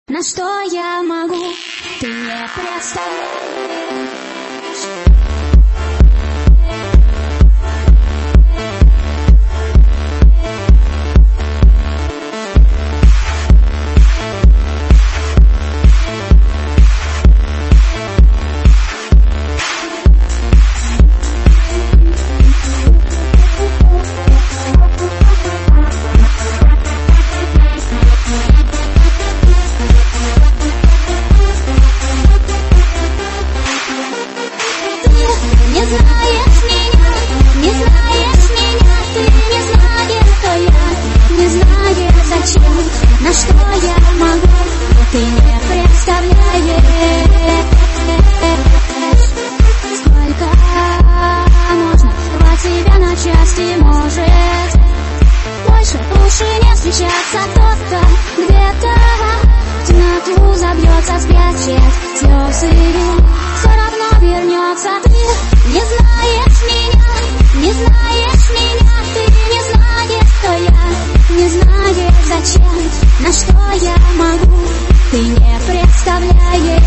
На что я могу, ты не представляешь. На что я могу, ты не представляешь. Сколько можно рвать себя на части, может больше уши не встречаться. Кто-то где-то в темноту забьется, спрячет слезы, все равно вернется. Ты не знаешь меня, не знаешь меня, ты не знаешь, кто я, не знаешь зачем. На что я могу, ты не представляешь.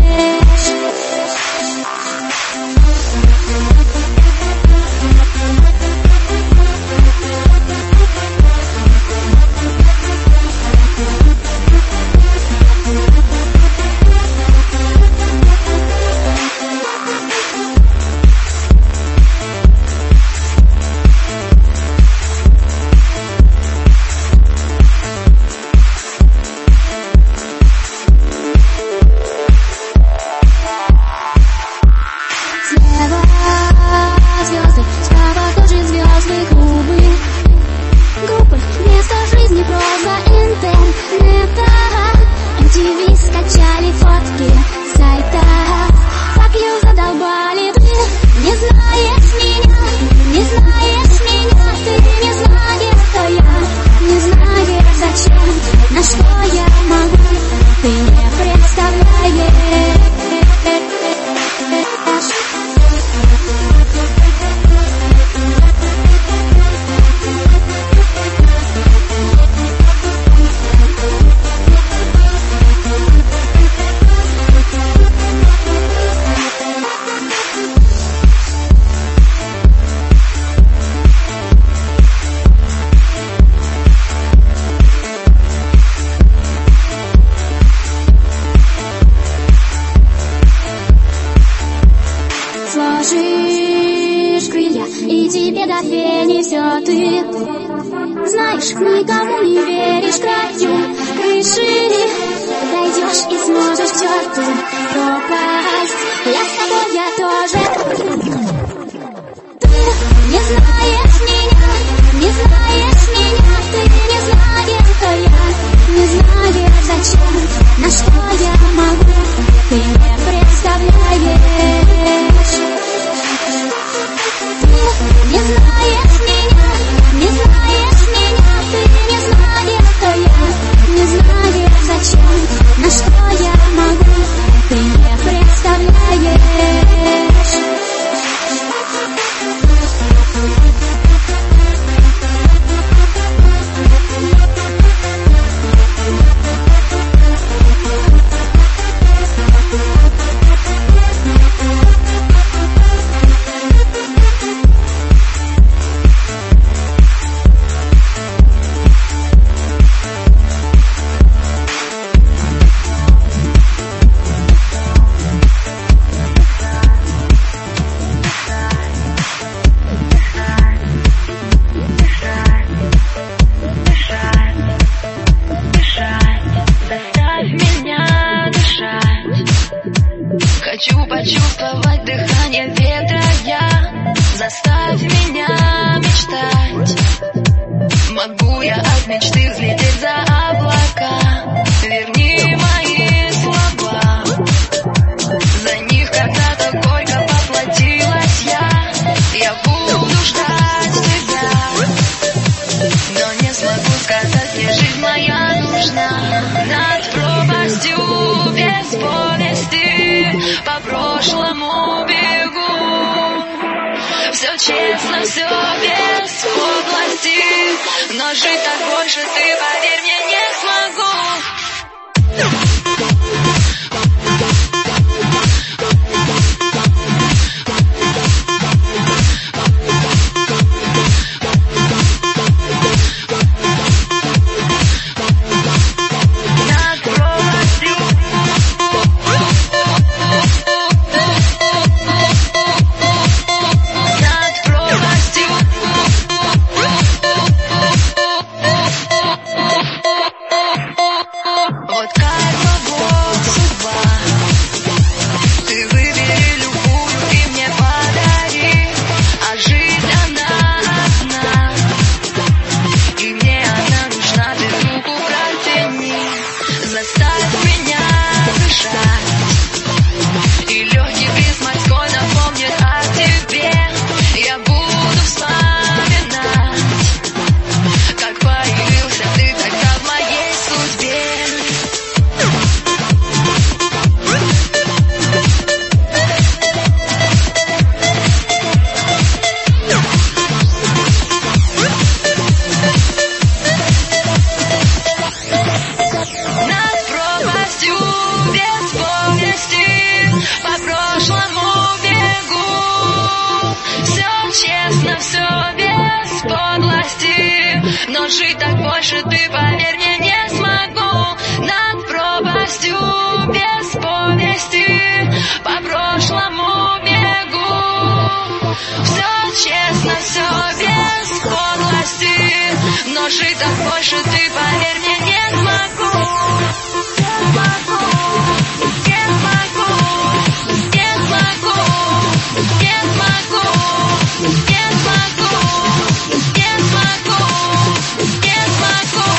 Звезды, справа тоже звезды, группы вместо жизни проза интернета. MTV скачали фотки сайта, так ее задолбали. Ты не знаешь меня, не знаешь меня, ты не знаешь, кто я, не знаешь зачем. На что я могу, ты не представляешь. Сложишь крылья, и тебе до фени все ты знаешь, никому не веришь. К краю крыши дойдешь и сможешь в черту пропасть. Я с тобой, я тоже. Ты не знаешь меня, не знаешь меня, ты не знаешь, кто я, не знаешь зачем. На что я могу, ты не представляешь. Не знаешь меня, не знаешь меня, ты не знаешь, кто я, не знаешь зачем. На что я могу, ты не представляешь. Хочу почувствовать дыхание ветра я. Заставь меня мечтать. Могу я от мечты взлететь за облака. Верни мои слова. За них когда-то горько поплатилась я. Я буду ждать тебя, но не смогу сказать, мне жизнь моя нужна. Над пропастью без повести по прошлому бегу. Все честно, все без подлости, но жить так больше, ты поверь мне, не смогу. Но жить так больше ты, поверь мне, не смогу. Над пропастью без повести по прошлому бегу. Все честно, все без подлости. Но жить так больше ты, поверь мне, не смогу. Не смогу, не смогу, не смогу, не смогу, не смогу, не смогу, не смогу.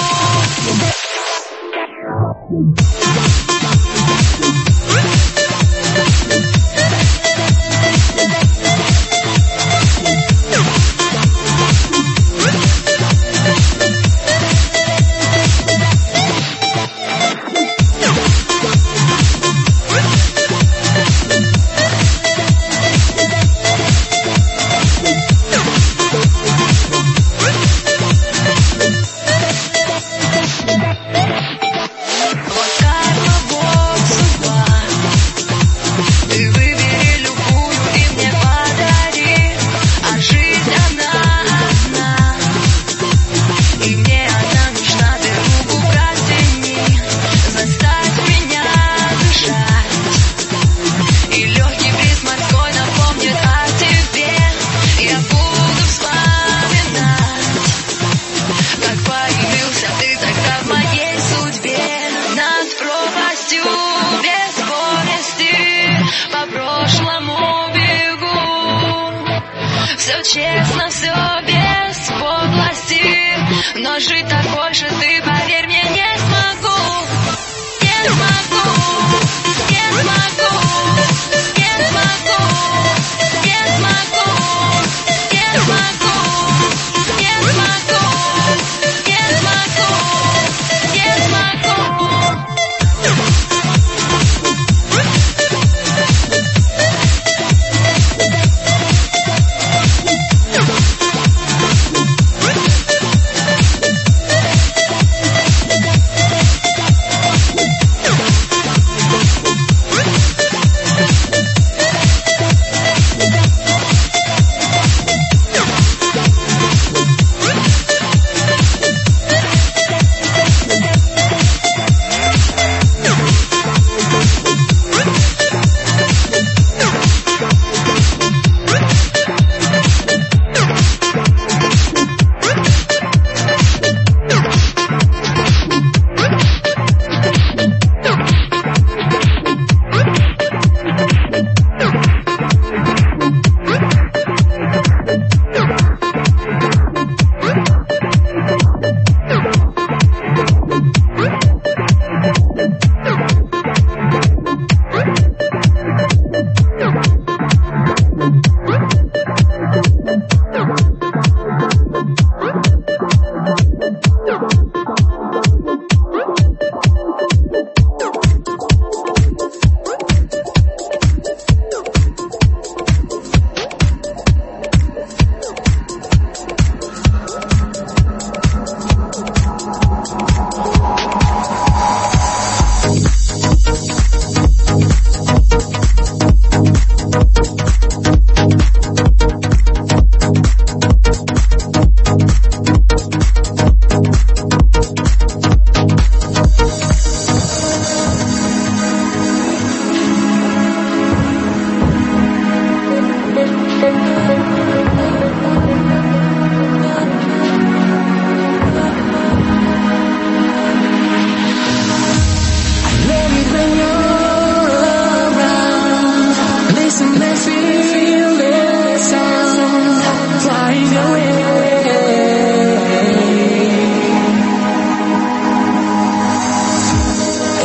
Все честно, все без подлости. Но жить так больше ты, поверь мне, не смогу. Не смогу, не смогу, не смогу, не смогу, не смогу, не смогу, не смогу, не смогу.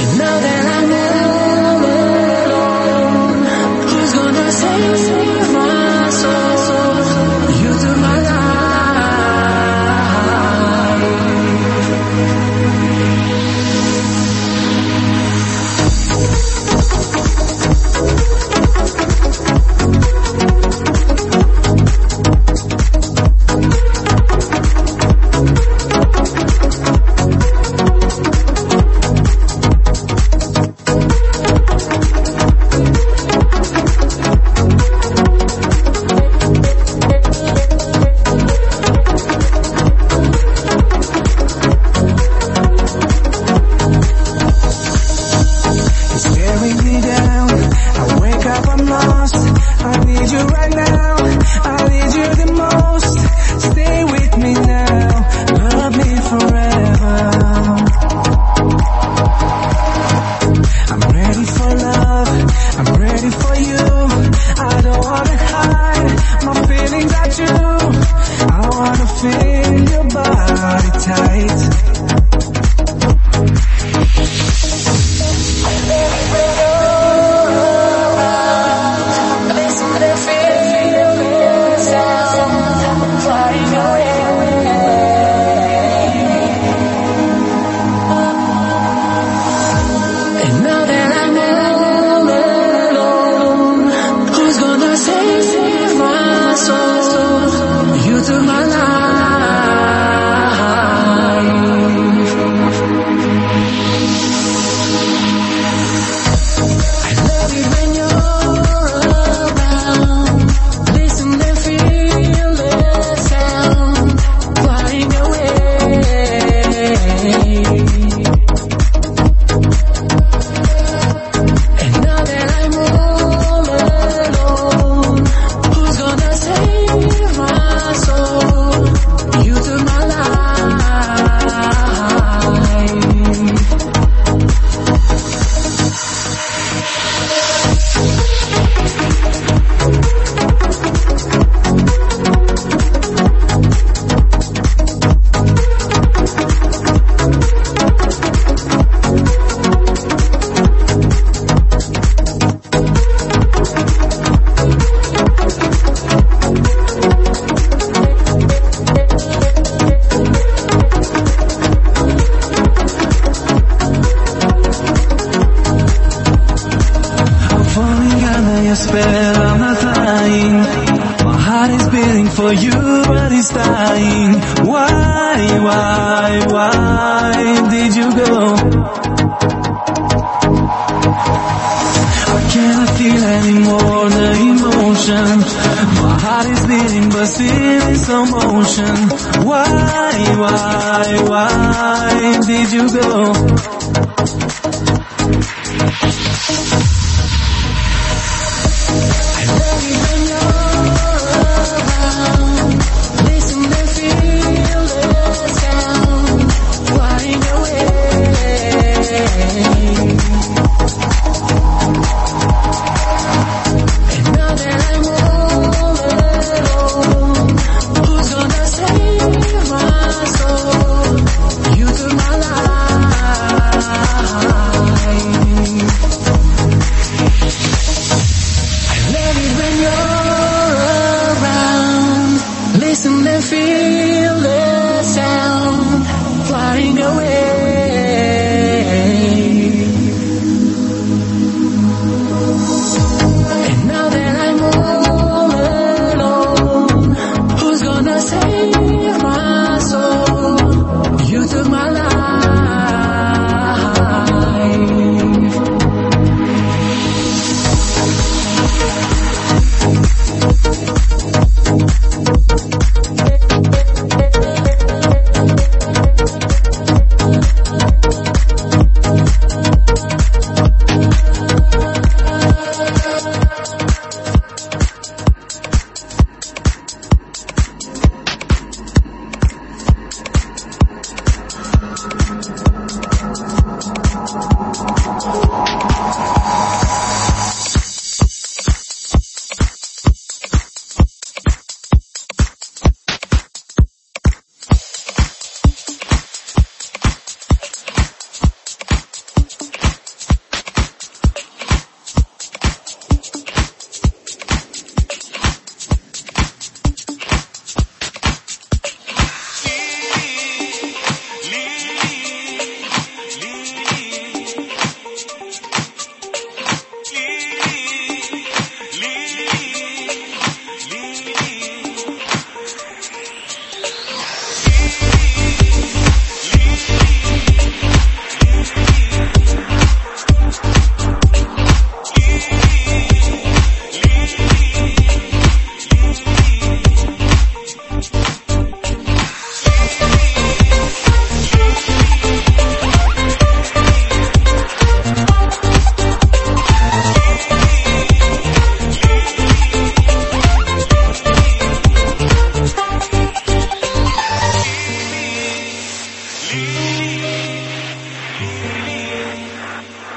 Save my soul. You took my life.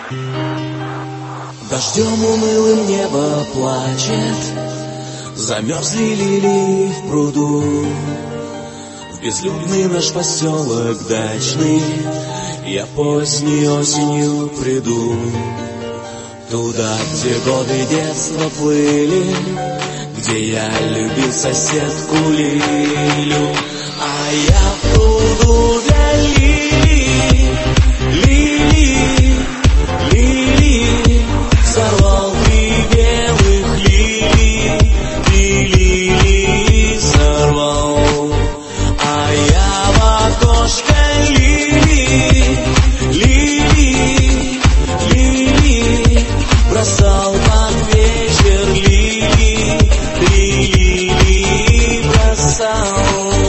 Дождем унылым небо плачет, замерзли лилии в пруду. В безлюдный наш поселок дачный я поздней осенью приду. Туда, где годы детства плыли, где я любил соседку Лилю. А я в пруду для лилий, лилий, лилий, сорвал три белых лилий, три лилии сорвал. А я в окошко лилий, лилий, лилий, бросал под вечер лилии, три лилии бросал.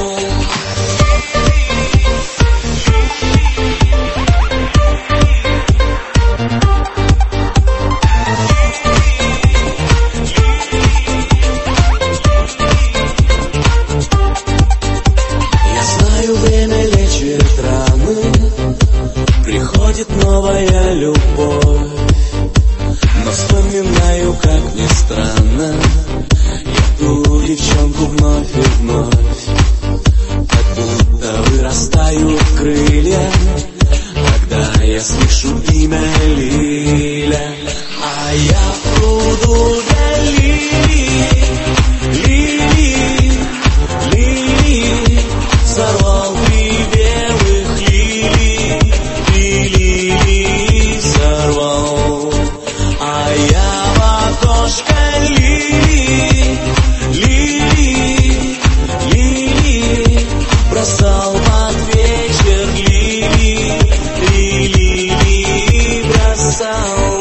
Время лечит раны, приходит новая любовь. Но вспоминаю, как ни странно, я ту девчонку вновь и вновь. Как будто вырастают крылья, когда я слышу имя Лиля. А я в пруду для лилий, лилий, лилий, сорвал три белых лилии, три лилии сорвал. А я в окошко лилии, лилии, лилии, бросал под вечер лилии, три лилии бросал.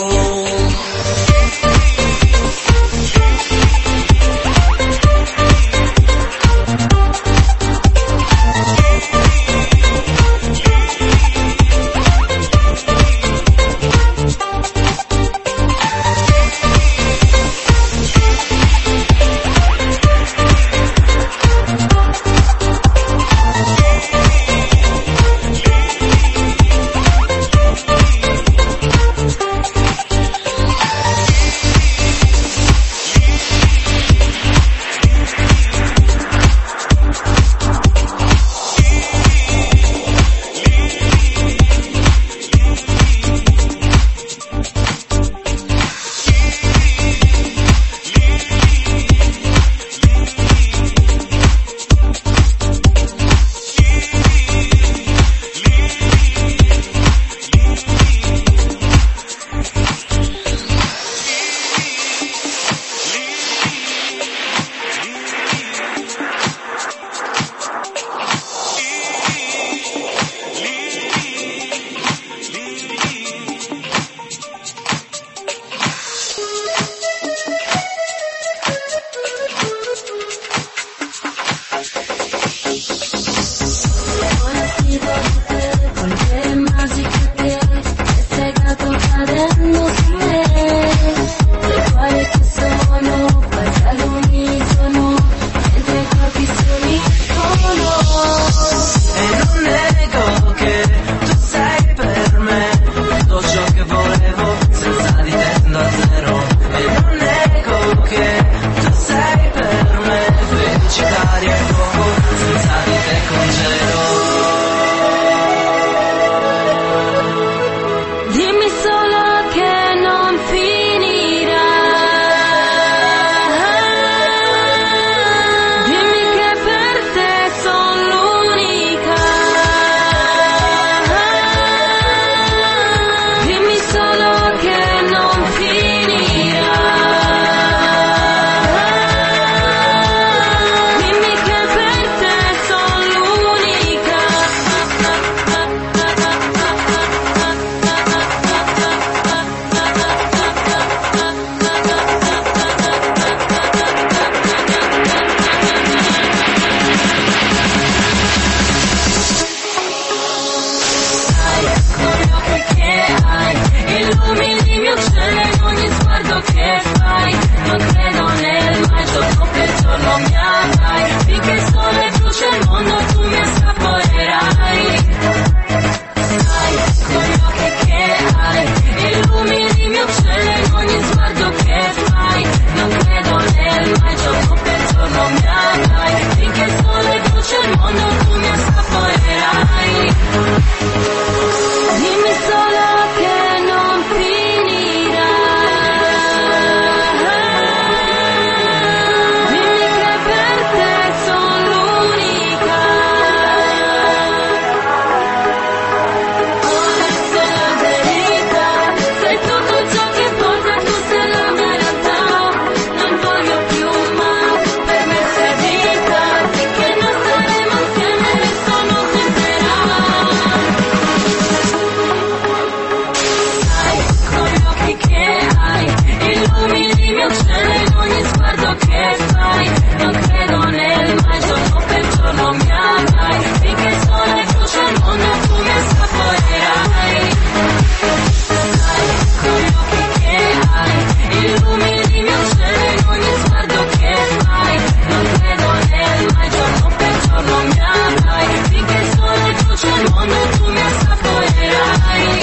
mio cielo, ogni sguardo che fai, non credo nel mai, giorno per giorno mi avrai, finché il sole brucia il mondo tu mi assaporerai. Sai, con gli occhi che hai, illumini il mio cielo in ogni sguardo che fai, non credo nel mai, giorno per giorno mi avrai, finché il sole brucia il mondo tu mi assaporerai.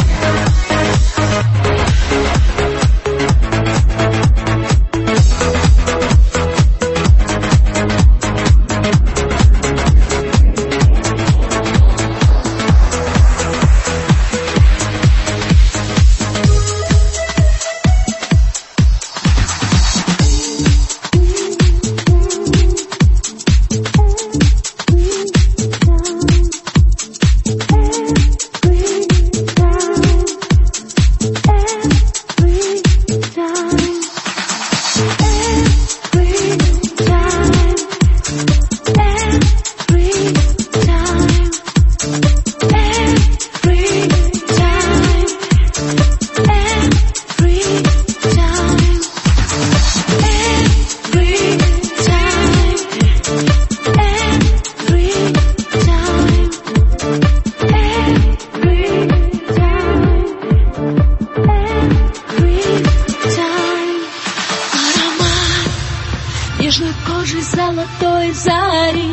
Нежной кожей золотой зари,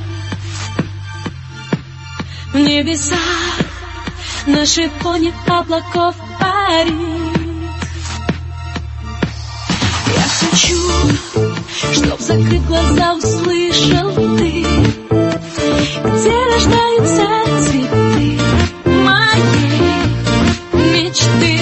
в небеса наши фоне облаков парит. Я хочу, чтоб, закрыв глаза, услышал ты, где рождаются цветы моей мечты.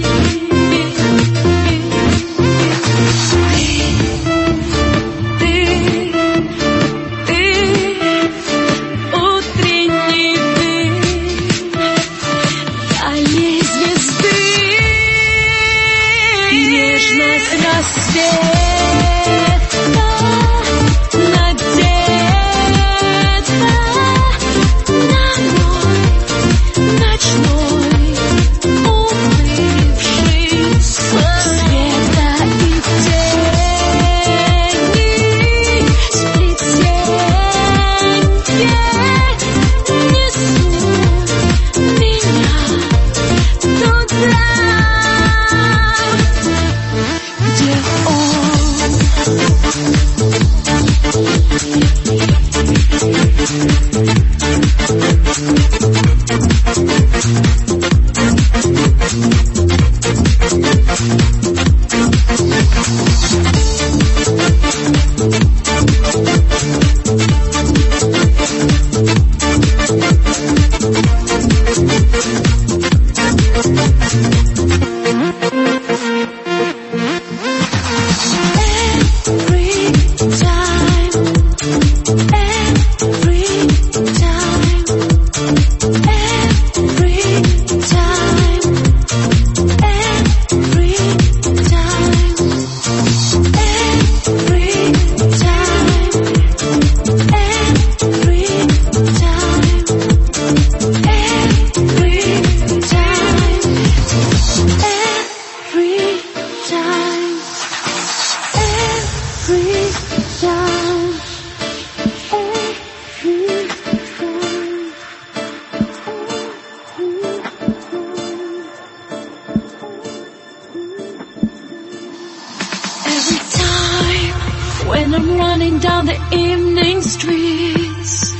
When I'm running down the evening streets,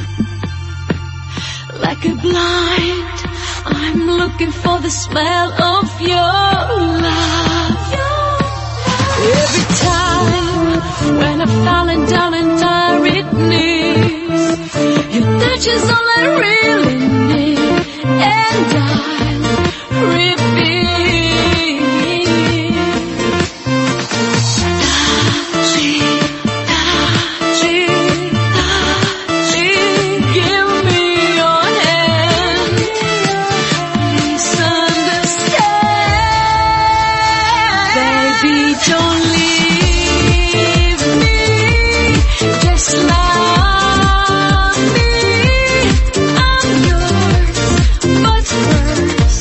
like a blind, I'm looking for the smell of your love. Every time when I'm falling down on tired knees, your touch is all I really need, and I'll repeat. Don't leave me, just love me. I'm yours, but first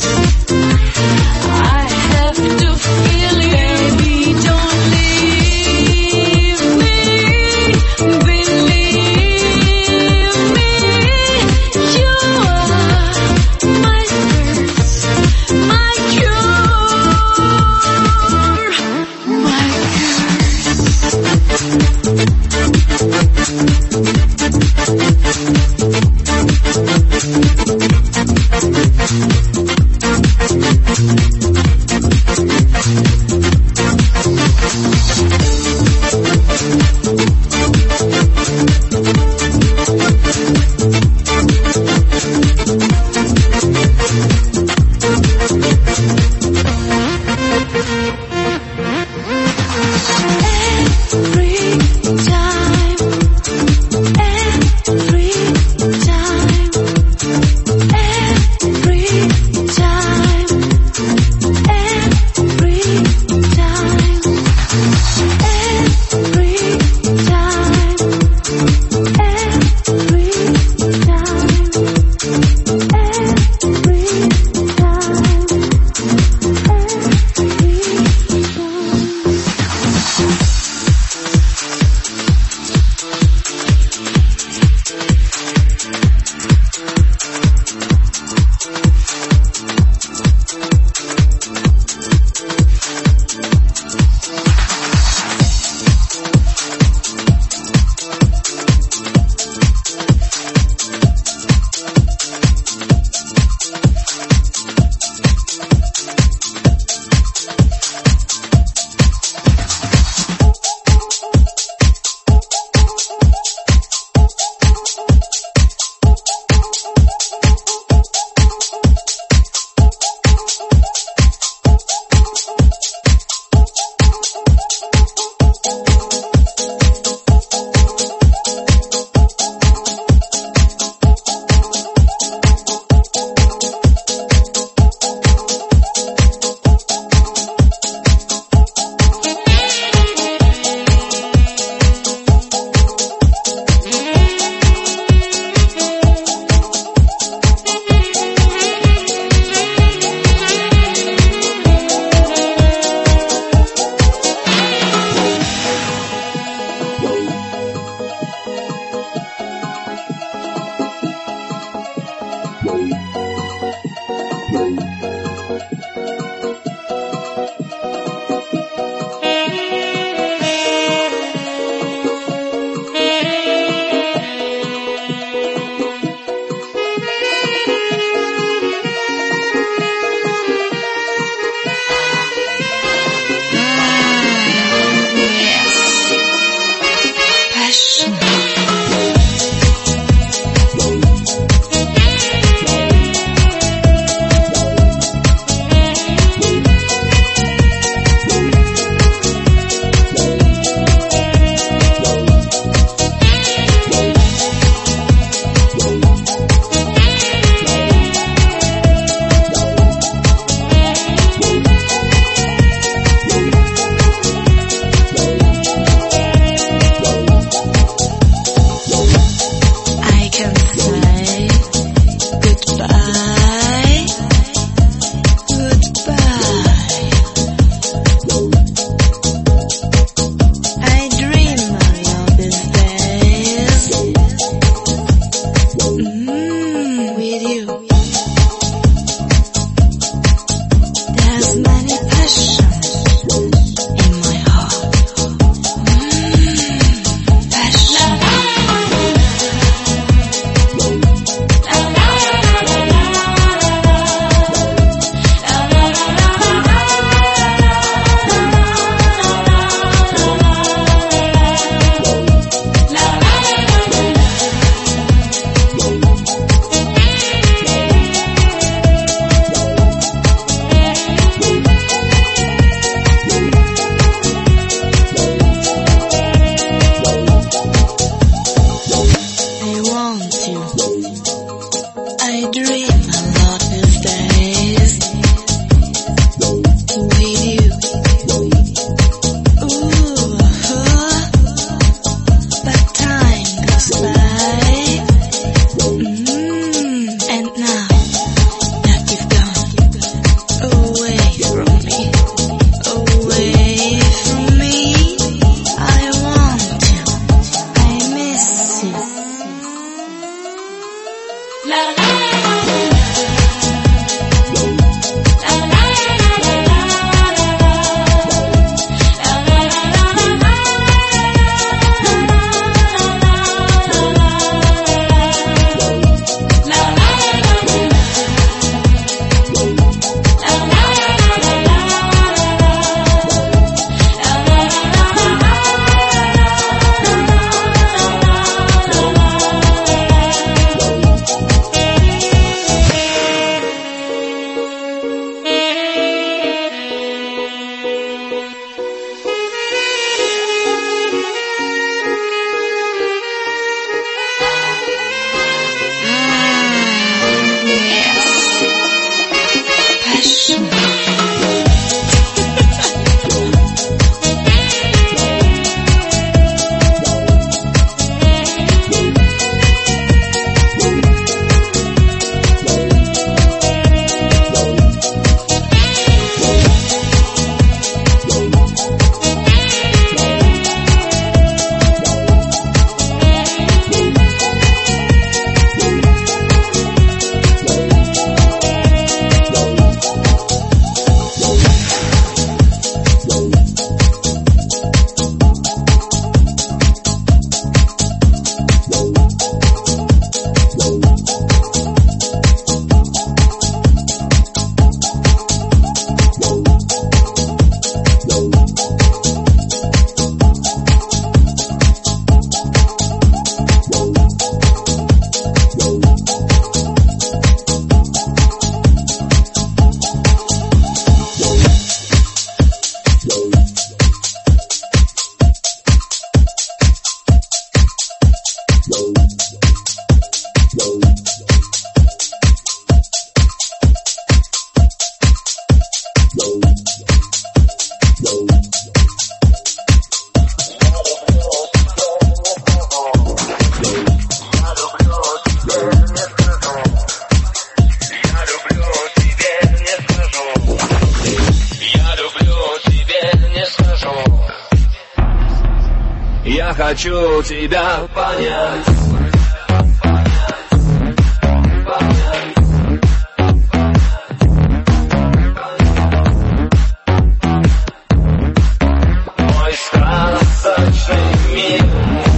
Я хочу тебя понять. Мой сказочный мир.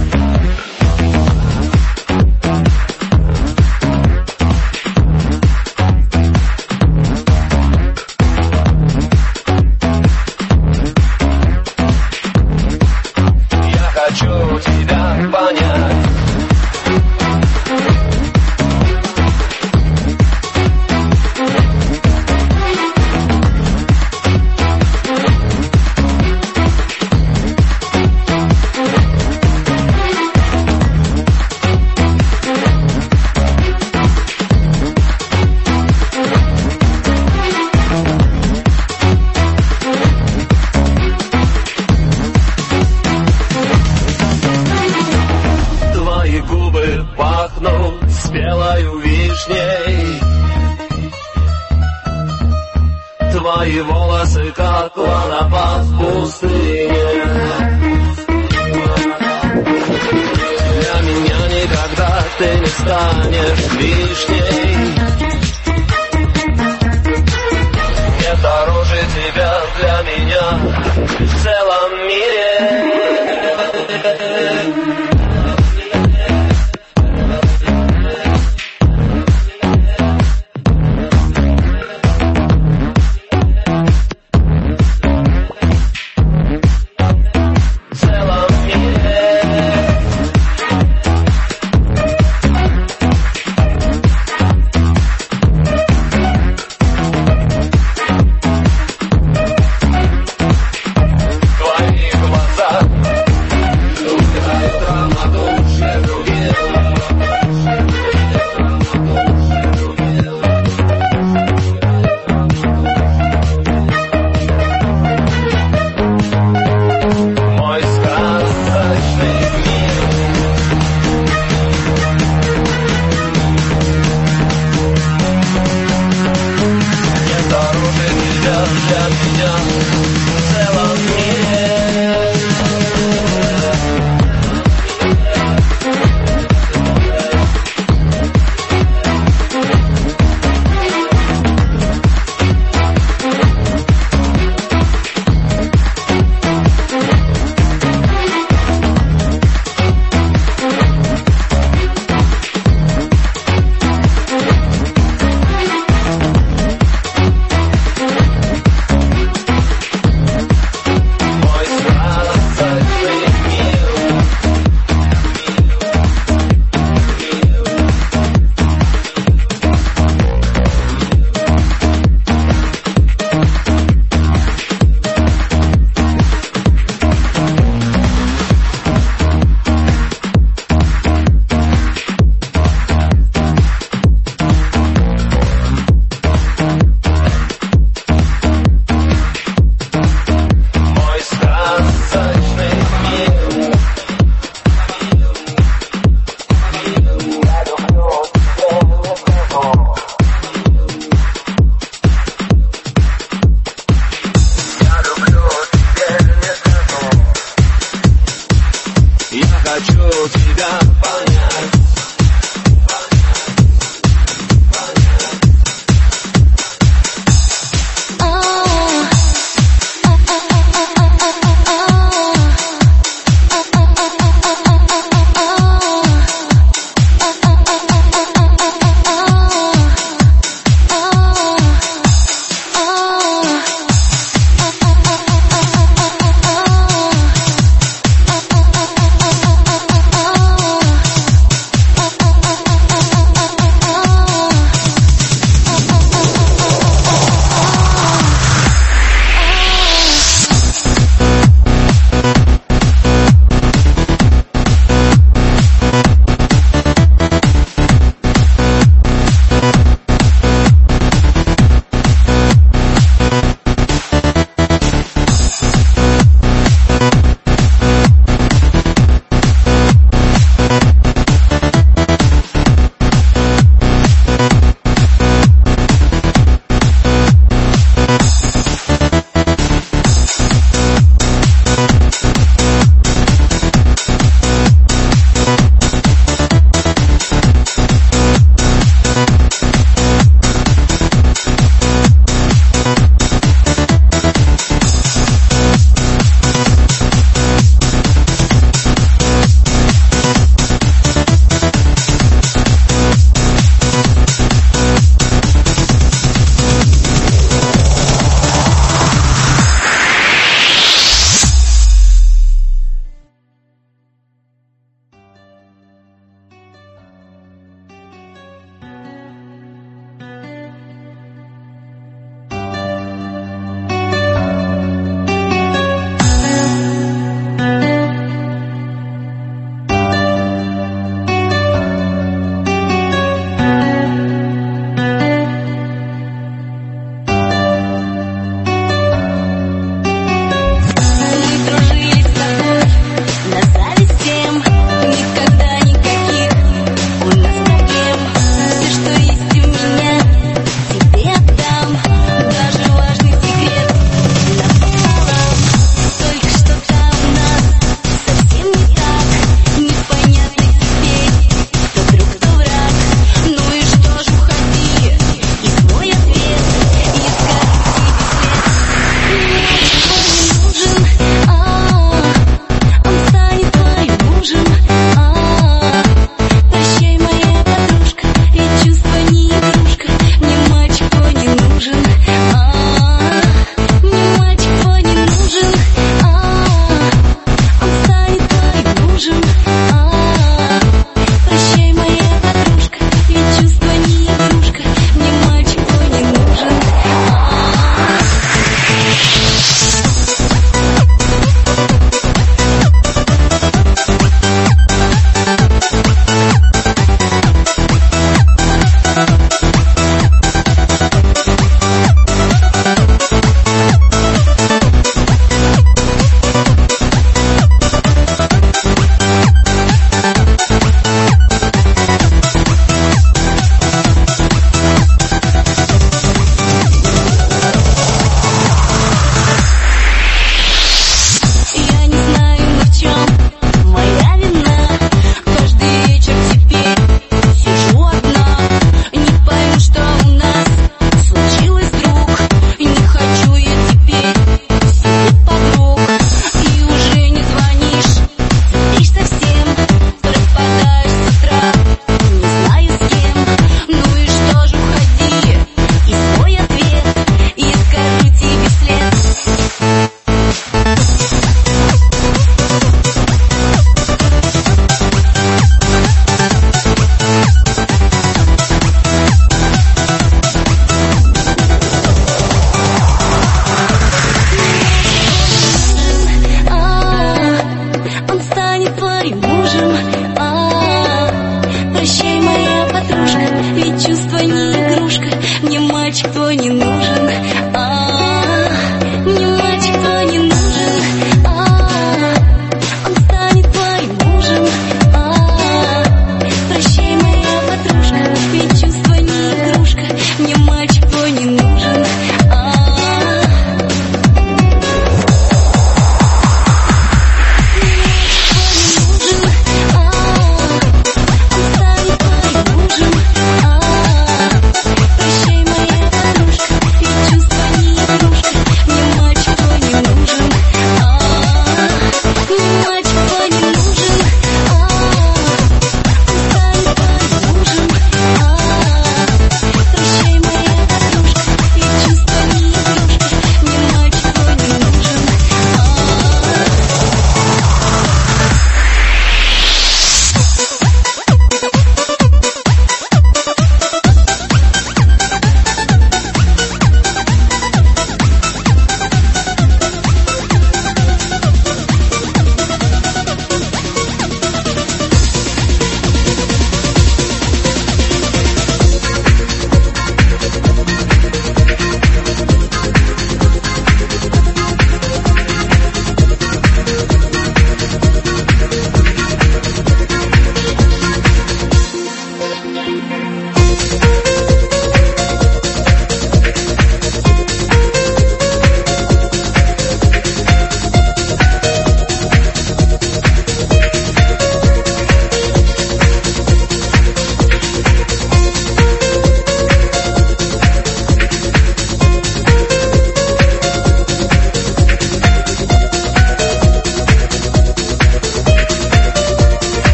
Хочу тебя понять. Губы пахнут спелою вишней. Твои волосы, как водопад в пустыне. Для меня никогда ты не станешь лишней. Нет дороже тебя для меня в целом мире.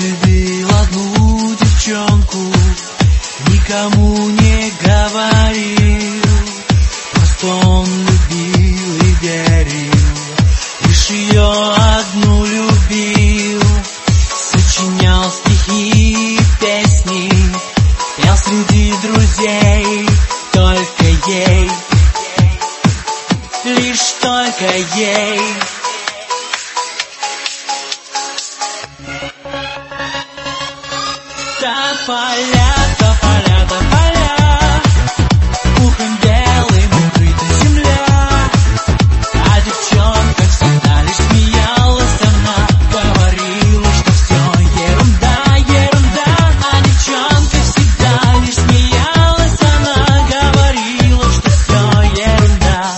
любил одну девчонку, никому не говорил, просто он любил и верил, лишь ее одну любил. Сочинял стихи и песни, пел среди друзей, только ей, лишь только ей. Тополя, тополя, тополя, пухом белым укрыта земля, а девчонка всегда лишь смеялась, она говорила, что все ерунда, ерунда, а девчонка всегда лишь смеялась, она говорила, что все ерунда.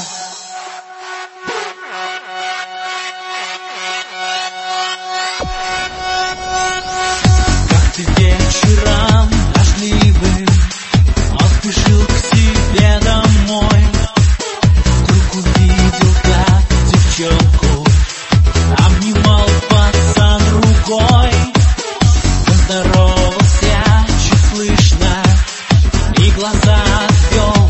Как-то вечером дождливым он спешил к себе домой, вдруг увидел, как девчонку обнимал пацан рукой. Поздоровался чуть слышно и глаза отвел.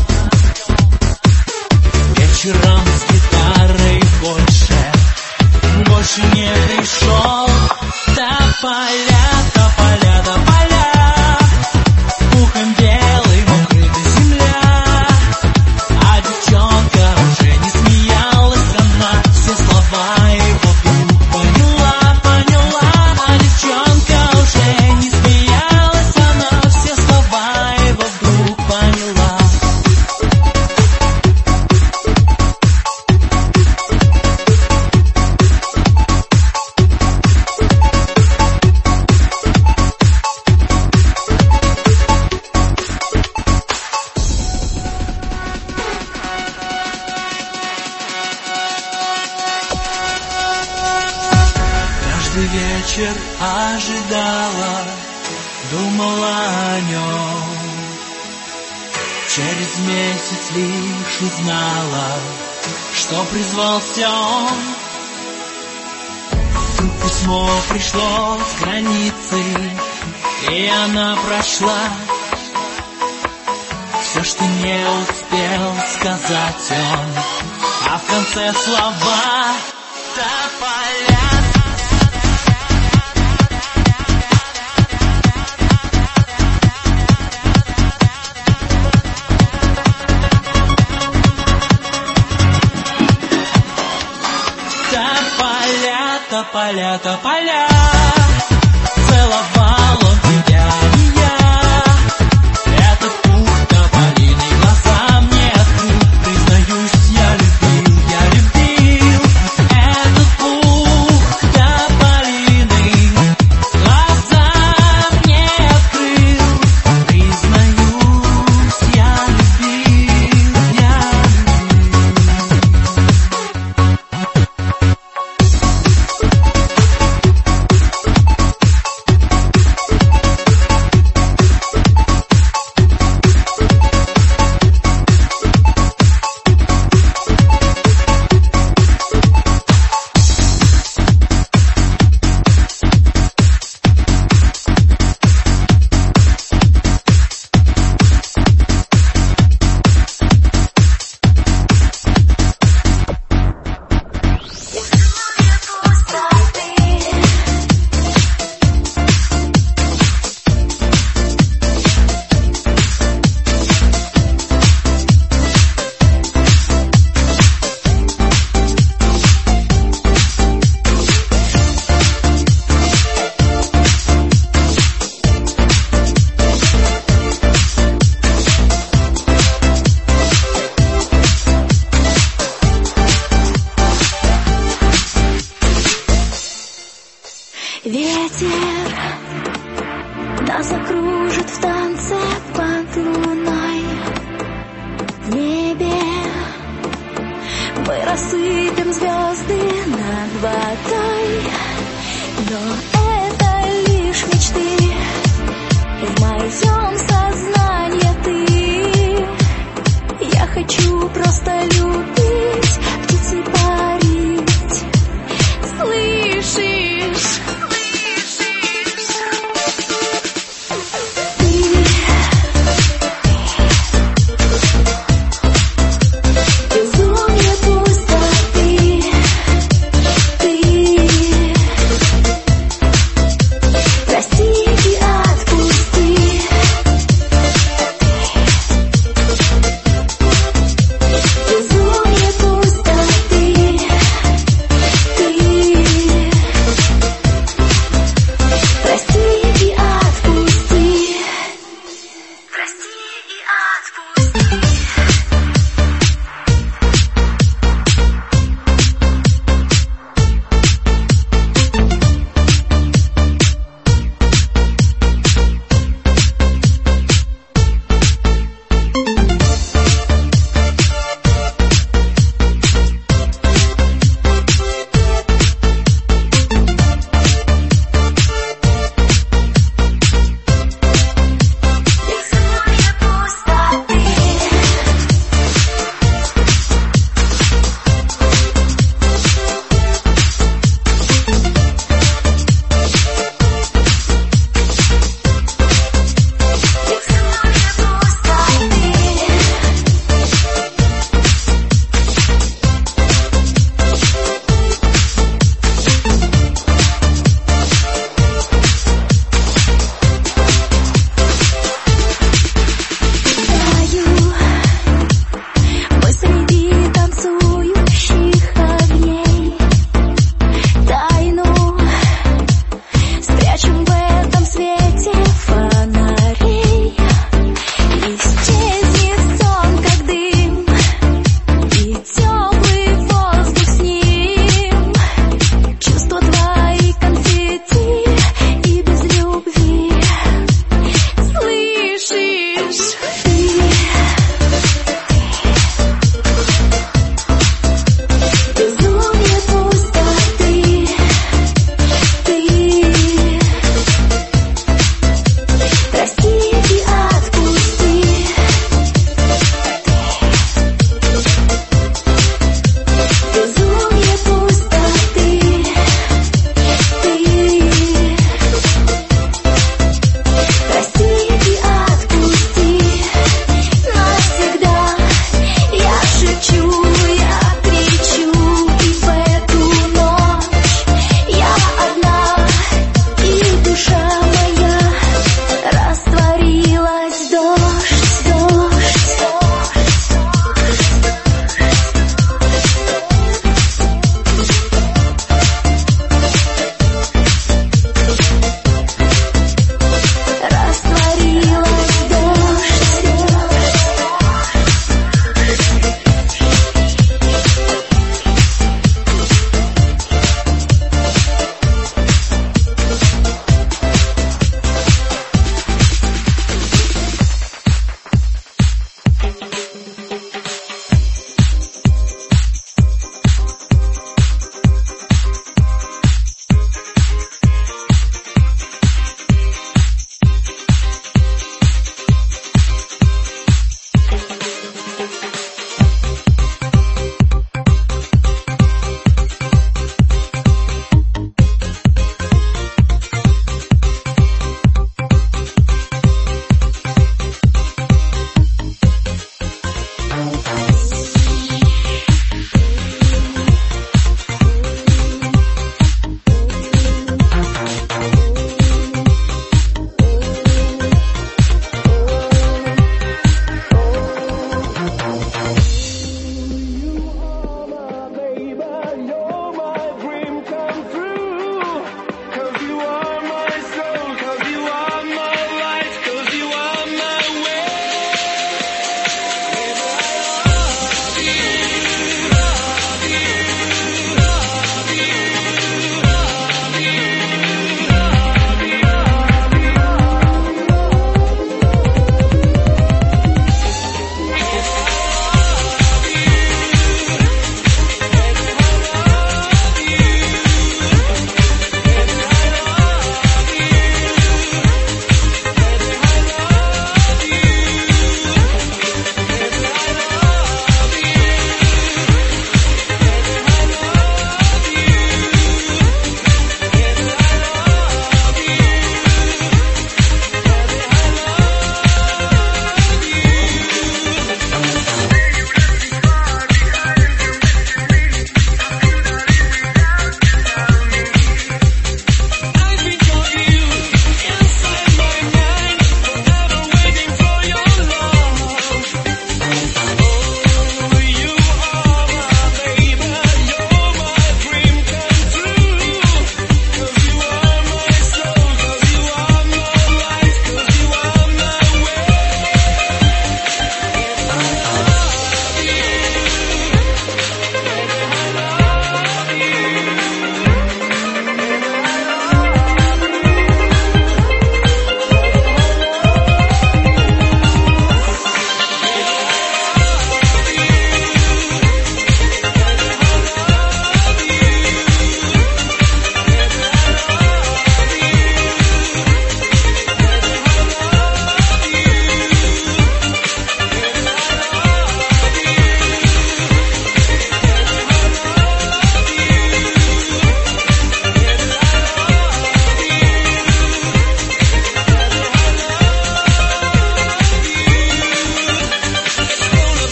Вечером с гитарой больше не пришел. Тополя, тополя, тополя, пухом белым укрыта земля, а девчонка уже не смеялась, она все слова его вдруг поняла, поняла, а девчонка уже не смеялась, она все слова его вдруг поняла. Каждый вечер ожидала, думала о нем. Через месяц лишь узнала, что призвался он. Тут письмо пришло с границы, и она прошла. Все, что не успел сказать он, а в конце слова тополя. Тополя, тополя, тополя, целовал он тебя и я. Этот пух тополиный глаза мне открыл, признаюсь, я любил этот пух тополиный глаза мне открыл, признаюсь, я любил. Ветер нас закружит в танце под луной. В небе мы рассыпем звезды над водой.